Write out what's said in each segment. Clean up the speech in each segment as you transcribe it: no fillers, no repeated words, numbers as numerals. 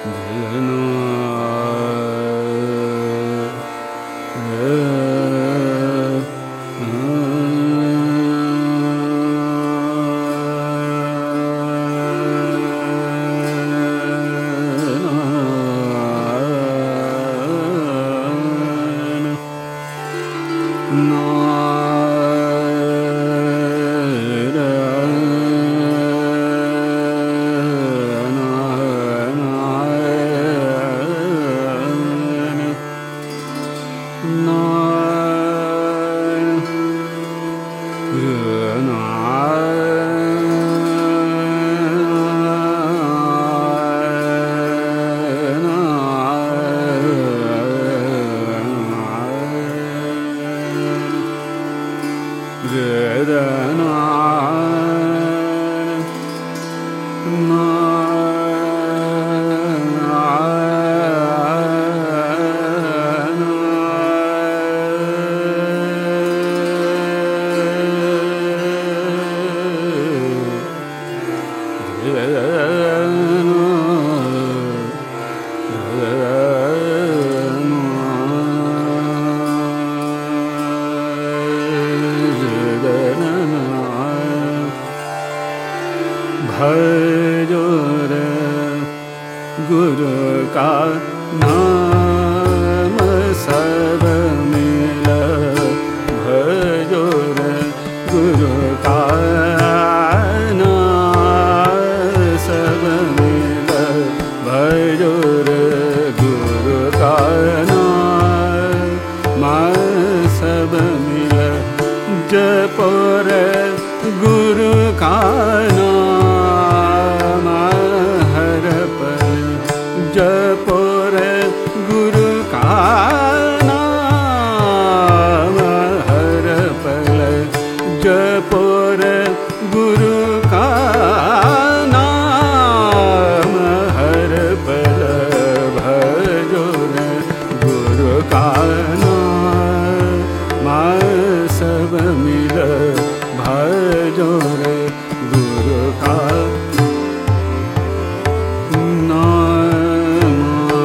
नाम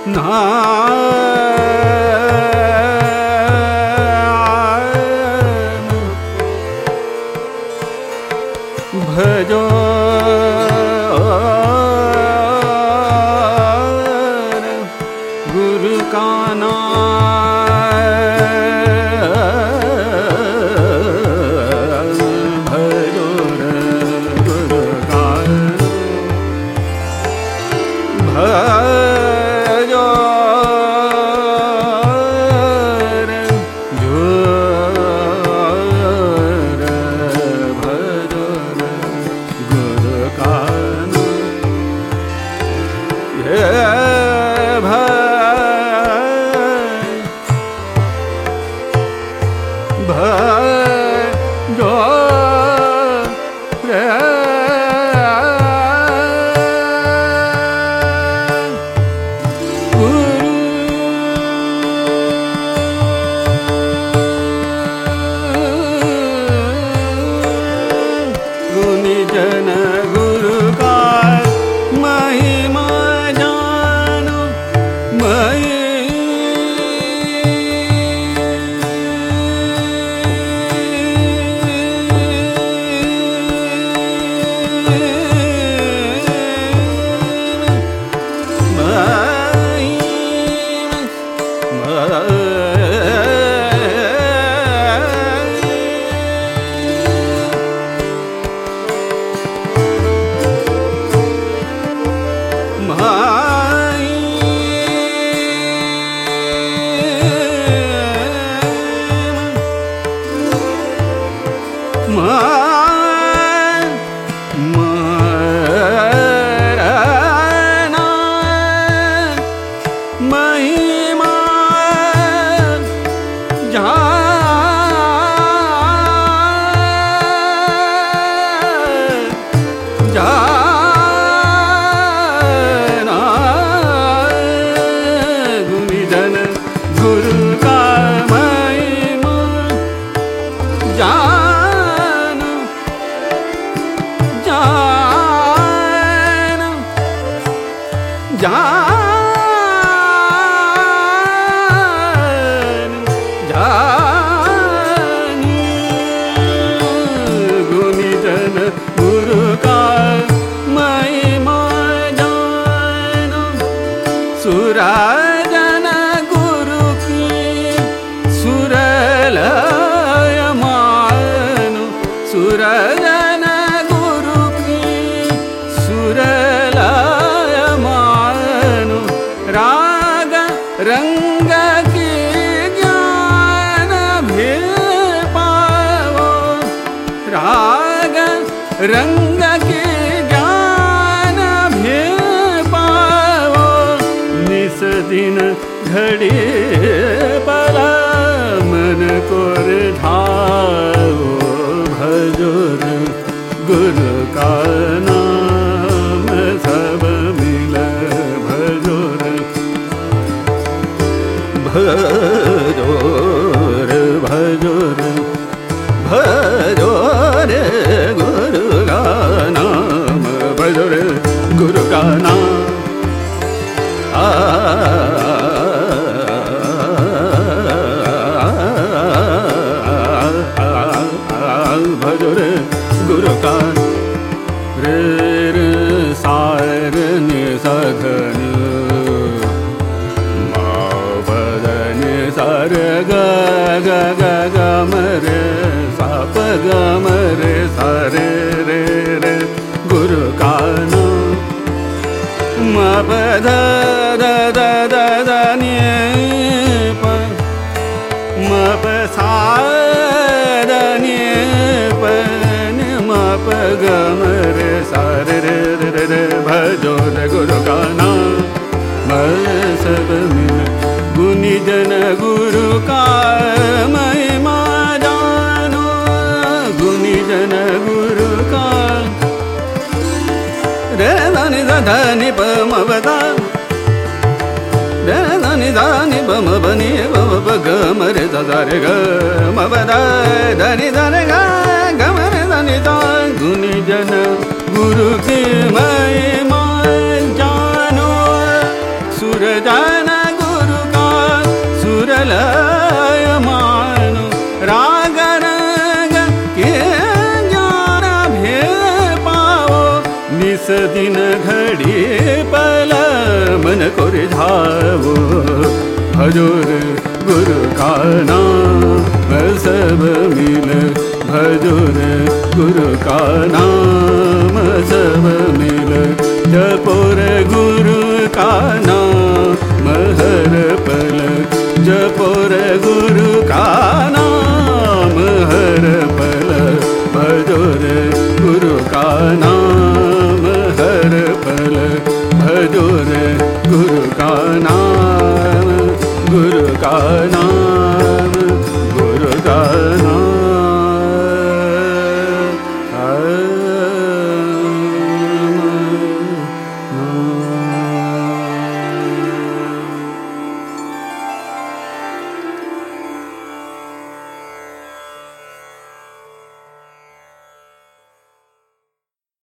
भजो गुरु का नाम, भजो गुरु का भजो जन गुरु का महिमा जानो, महिमा जाना, गुनिजन गुरु का महिमा जाना, जाना, जाना, गुरु का महिमा जानो, सुराजन गुरु की सुरलय मानो, सुराजन गुरु की सुरलय मानो, राग रंग की ज्ञान भी पाओ, राग रंग के ज्ञान भी पाओ, निस दिन घड़ी पला मन को रिझाओ, भजो गुरु का नाम सब मिल, भजो भजो भजो भजो रे गुरु का नाम, भजो रे गुरु का नाम, भजो रे गुरु का रे रे सार नि सधन मा बदन सार ग ग ग ग मरे प ग म रे सा रे रे रे गुरु का नाम, म प ध ध ध ध ध नि प, म प सा ध नि प न म प ग म रे सा रे रे रे रे, भजो रे गुरु का नाम, सब मिल, गुनिजन गुरु का महिमा जानो, गुनिजन गुरु का रे धनि धनि प म प ध, रे धनि धनि प म प नि प म प ग म रे ध ध रे ग म प ध धनि धनि ग ग म रे धनि ध, गुनिजन गुरु की महिमा जानो, सुर जन गुरु का सुरलय मानो राग रंग के ज्ञान भेद पाओ निस दिन घड़ी पल मन को रिझाओ भजोर गुरु का नाम सब मिल भजोर गुरु का नाम सब मिल जपोर गुरु का नाम हर